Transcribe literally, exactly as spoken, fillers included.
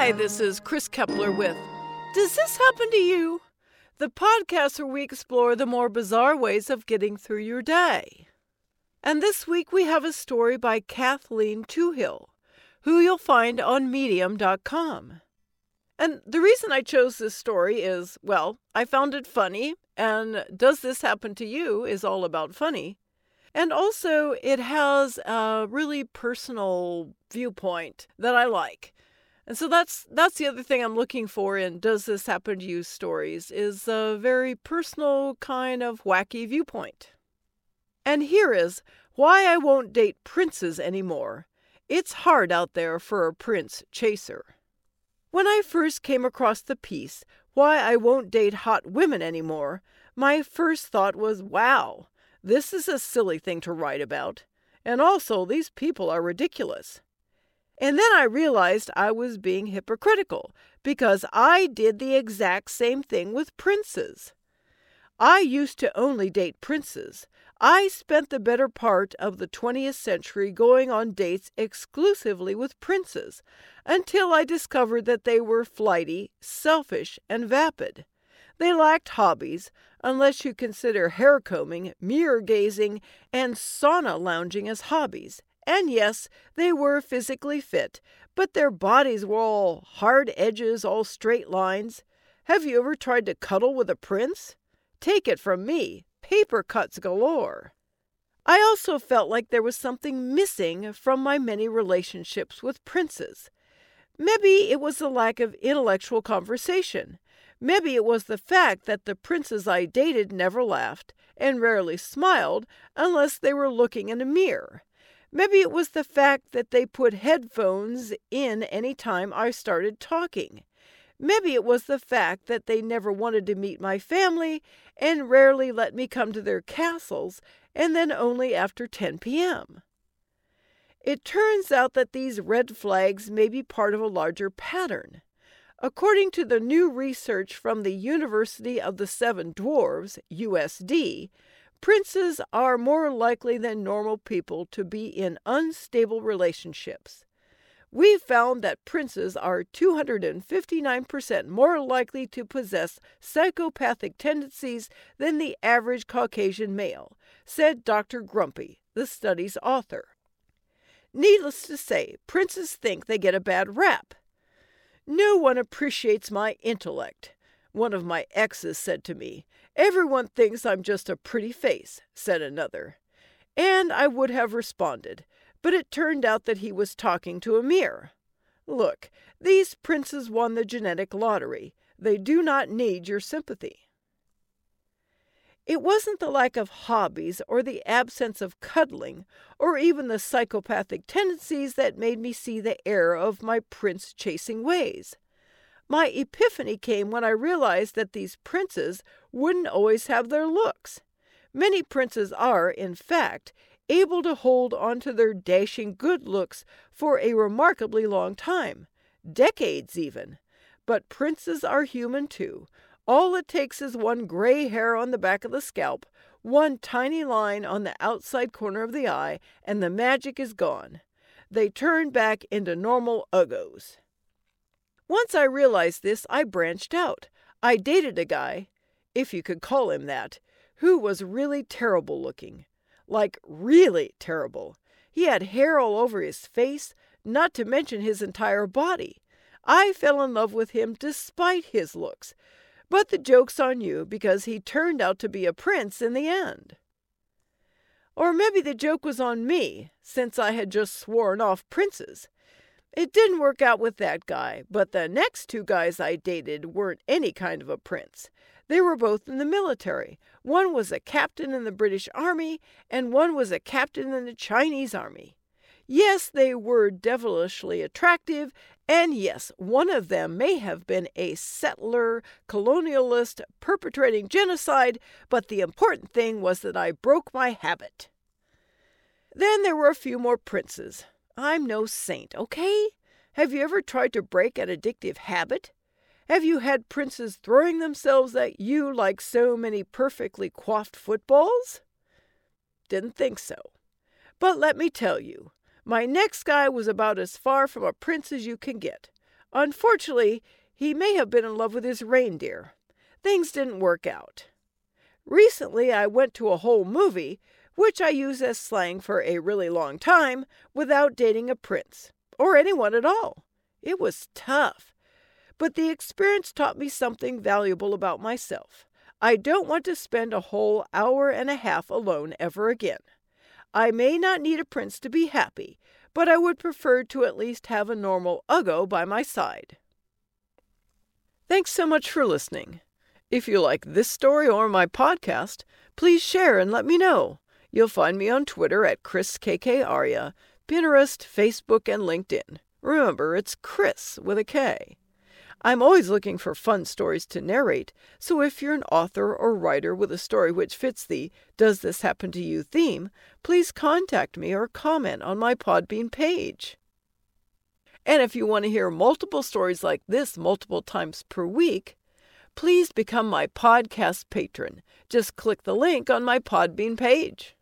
Hi, this is Chris Kepler with Does This Happen to You? The podcast where we explore the more bizarre ways of getting through your day. And this week we have a story by Kathleen Toohill, who you'll find on medium dot com. And the reason I chose this story is, well, I found it funny, and Does This Happen to You is all about funny. And also, it has a really personal viewpoint that I like. And so that's that's the other thing I'm looking for in Does This Happen to You stories, is a very personal kind of wacky viewpoint. And here is Why I Won't Date Princes Anymore. It's hard out there for a prince chaser. When I first came across the piece, Why I Won't Date Hot Women Anymore, my first thought was, wow, this is a silly thing to write about. And also, these people are ridiculous. And then I realized I was being hypocritical, because I did the exact same thing with princes. I used to only date princes. I spent the better part of the twentieth century going on dates exclusively with princes, until I discovered that they were flighty, selfish, and vapid. They lacked hobbies, unless you consider hair combing, mirror gazing, and sauna lounging as hobbies. And yes, they were physically fit, but their bodies were all hard edges, all straight lines. Have you ever tried to cuddle with a prince? Take it from me, paper cuts galore. I also felt like there was something missing from my many relationships with princes. Maybe it was the lack of intellectual conversation. Maybe it was the fact that the princes I dated never laughed and rarely smiled unless they were looking in a mirror. Maybe it was the fact that they put headphones in any time I started talking. Maybe it was the fact that they never wanted to meet my family and rarely let me come to their castles, and then only after ten p.m. It turns out that these red flags may be part of a larger pattern. According to the new research from the University of the Seven Dwarves, U S D, princes are more likely than normal people to be in unstable relationships. We found that princes are two hundred fifty-nine percent more likely to possess psychopathic tendencies than the average Caucasian male, said Doctor Grumpy, the study's author. Needless to say, princes think they get a bad rap. No one appreciates my intellect, one of my exes said to me. Everyone thinks I'm just a pretty face, said another. And I would have responded, but it turned out that he was talking to a mirror. Look, these princes won the genetic lottery. They do not need your sympathy. It wasn't the lack of hobbies or the absence of cuddling or even the psychopathic tendencies that made me see the error of my prince-chasing ways. My epiphany came when I realized that these princes wouldn't always have their looks. Many princes are, in fact, able to hold on to their dashing good looks for a remarkably long time, decades even. But princes are human too. All it takes is one gray hair on the back of the scalp, one tiny line on the outside corner of the eye, and the magic is gone. They turn back into normal uggos. Once I realized this, I branched out. I dated a guy, if you could call him that, who was really terrible looking. Like, really terrible. He had hair all over his face, not to mention his entire body. I fell in love with him despite his looks. But the joke's on you, because he turned out to be a prince in the end. Or maybe the joke was on me, since I had just sworn off princes. It didn't work out with that guy, but the next two guys I dated weren't any kind of a prince. They were both in the military. One was a captain in the British Army, and one was a captain in the Chinese Army. Yes, they were devilishly attractive, and yes, one of them may have been a settler, colonialist, perpetrating genocide, but the important thing was that I broke my habit. Then there were a few more princes. I'm no saint, okay? Have you ever tried to break an addictive habit? Have you had princes throwing themselves at you like so many perfectly coiffed footballs? Didn't think so. But let me tell you, my next guy was about as far from a prince as you can get. Unfortunately, he may have been in love with his reindeer. Things didn't work out. Recently, I went to a whole movie, which I use as slang for a really long time, without dating a prince, or anyone at all. It was tough. But the experience taught me something valuable about myself. I don't want to spend a whole hour and a half alone ever again. I may not need a prince to be happy, but I would prefer to at least have a normal Uggo by my side. Thanks so much for listening. If you like this story or my podcast, please share and let me know. You'll find me on Twitter at Chris K K Arya, Pinterest, Facebook, and LinkedIn. Remember, it's Chris with a K. I'm always looking for fun stories to narrate, so if you're an author or writer with a story which fits the Does This Happen to You theme, please contact me or comment on my Podbean page. And if you want to hear multiple stories like this multiple times per week, please become my podcast patron. Just click the link on my Podbean page.